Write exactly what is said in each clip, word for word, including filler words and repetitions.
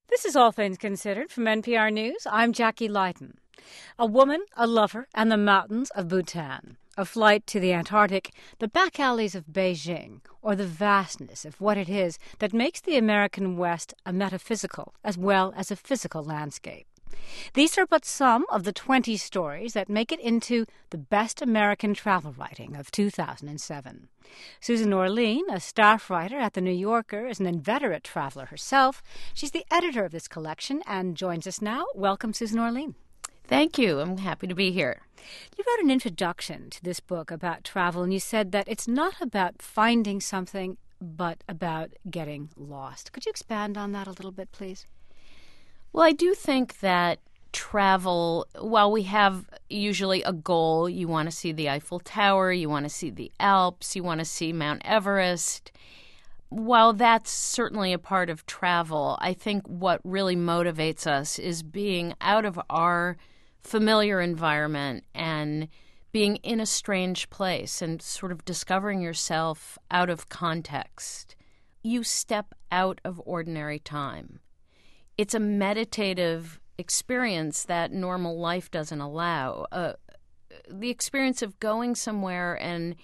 This is All Things Considered from N P R News. I'm Jackie Leiden. A woman, a lover, and the mountains of Bhutan. A flight to the Antarctic, the back alleys of Beijing, or the vastness of what it is that makes the American West a metaphysical as well as a physical landscape. These are but some of the twenty stories that make it into the best American travel writing of two thousand seven. Susan Orlean, a staff writer at The New Yorker, is an inveterate traveler herself. She's the editor of this collection and joins us now. Welcome, Susan Orlean. Thank you. I'm happy to be here. You wrote an introduction to this book about travel, and you said that it's not about finding something, but about getting lost. Could you expand on that a little bit, please? Well, I do think that travel, while we have usually a goal, you want to see the Eiffel Tower, you want to see the Alps, you want to see Mount Everest. While that's certainly a part of travel, I think what really motivates us is being out of our familiar environment and being in a strange place and sort of discovering yourself out of context. You step out of ordinary time. It's a meditative experience that normal life doesn't allow. Uh, the experience of going somewhere and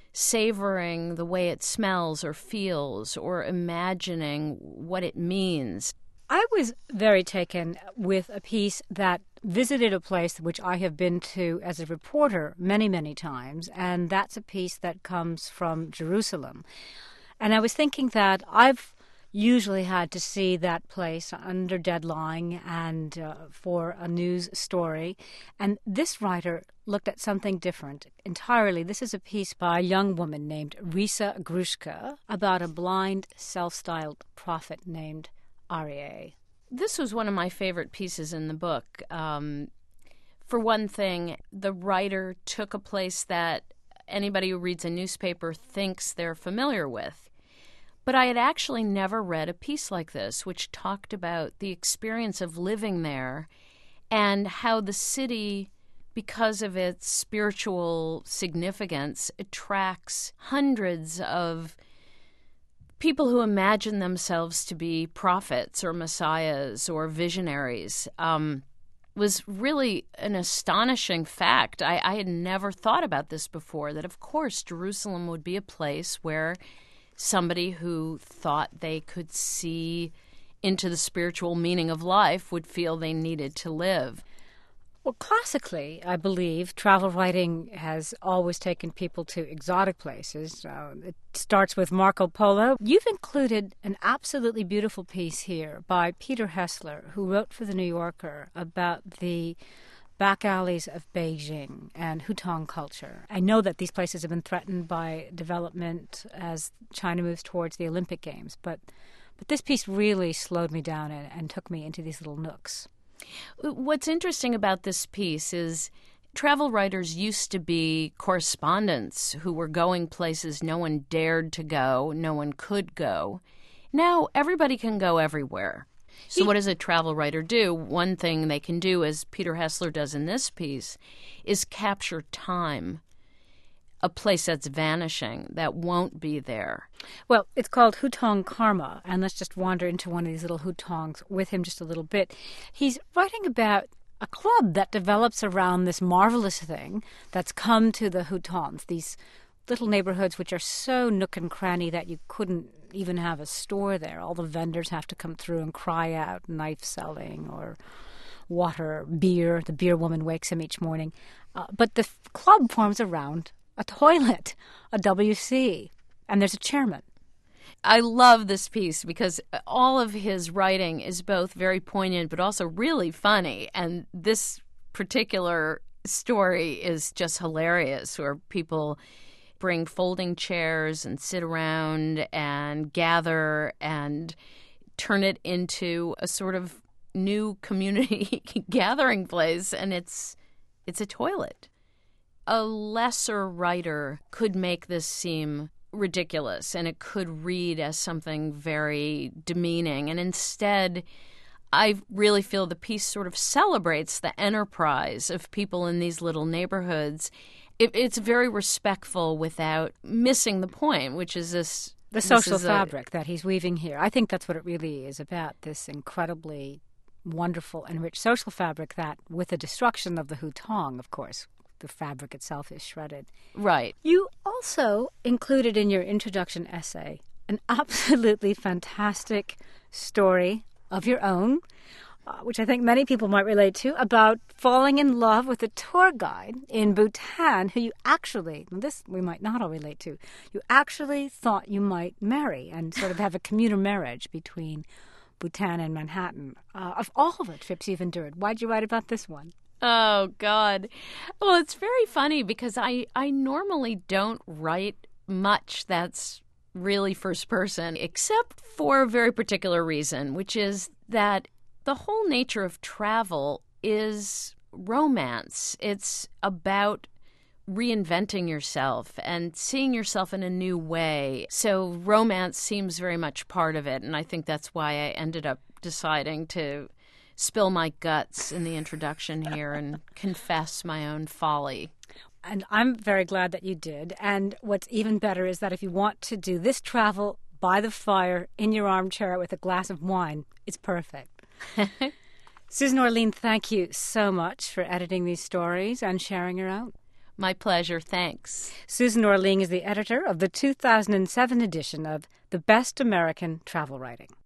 savoring the way it smells or feels or imagining what it means. I was very taken with a piece that visited a place which I have been to as a reporter many, many times, and that's a piece that comes from Jerusalem. And I was thinking that I've usually had to see that place under deadline and uh, for a news story. And this writer looked at something different entirely. This is a piece by a young woman named Risa Grushka about a blind, self-styled prophet named Aryeh. This was one of my favorite pieces in the book. Um, for one thing, the writer took a place that anybody who reads a newspaper thinks they're familiar with. But I had actually never read a piece like this, which talked about the experience of living there and how the city, because of its spiritual significance, attracts hundreds of people who imagine themselves to be prophets or messiahs or visionaries. Um, was really an astonishing fact. I, I had never thought about this before, that of course Jerusalem would be a place where somebody who thought they could see into the spiritual meaning of life would feel they needed to live. Well, classically, I believe, travel writing has always taken people to exotic places. Uh, it starts with Marco Polo. You've included an absolutely beautiful piece here by Peter Hessler, who wrote for The New Yorker about the back alleys of Beijing and Hutong culture. I know that these places have been threatened by development as China moves towards the Olympic Games, but but this piece really slowed me down and, and took me into these little nooks. What's interesting about this piece is travel writers used to be correspondents who were going places no one dared to go, no one could go. Now everybody can go everywhere. So what does a travel writer do? One thing they can do, as Peter Hessler does in this piece, is capture time, a place that's vanishing, that won't be there. Well, it's called Hutong Karma, and let's just wander into one of these little hutongs with him just a little bit. He's writing about a club that develops around this marvelous thing that's come to the hutongs, these little neighborhoods which are so nook and cranny that you couldn't even have a store there. All the vendors have to come through and cry out knife selling or water, beer. The beer woman wakes him each morning. Uh, but the f- club forms around a toilet, a W C, and there's a chairman. I love this piece because all of his writing is both very poignant but also really funny. And this particular story is just hilarious, where people bring folding chairs and sit around and gather and turn it into a sort of new community gathering place, and it's it's a toilet. A lesser writer could make this seem ridiculous, and it could read as something very demeaning, and instead I really feel the piece sort of celebrates the enterprise of people in these little neighborhoods. It, it's very respectful without missing the point, which is this The social fabric a... that he's weaving here. I think that's what it really is about, this incredibly wonderful and rich social fabric that, with the destruction of the hutong, of course, the fabric itself is shredded. Right. You also included in your introduction essay an absolutely fantastic story of your own, uh, which I think many people might relate to, about falling in love with a tour guide in Bhutan who you actually, this we might not all relate to, you actually thought you might marry and sort of have a commuter marriage between Bhutan and Manhattan. Uh, of all the trips you've endured, why'd you write about this one? Oh, God. Well, it's very funny because I, I normally don't write much that's really first person, except for a very particular reason, which is that the whole nature of travel is romance. It's about reinventing yourself and seeing yourself in a new way. So romance seems very much part of it, and I think that's why I ended up deciding to spill my guts in the introduction here and confess my own folly. And I'm very glad that you did. And what's even better is that if you want to do this travel by the fire in your armchair with a glass of wine, it's perfect. Susan Orlean, thank you so much for editing these stories and sharing your own. My pleasure. Thanks. Susan Orlean is the editor of the two thousand seven edition of The Best American Travel Writing.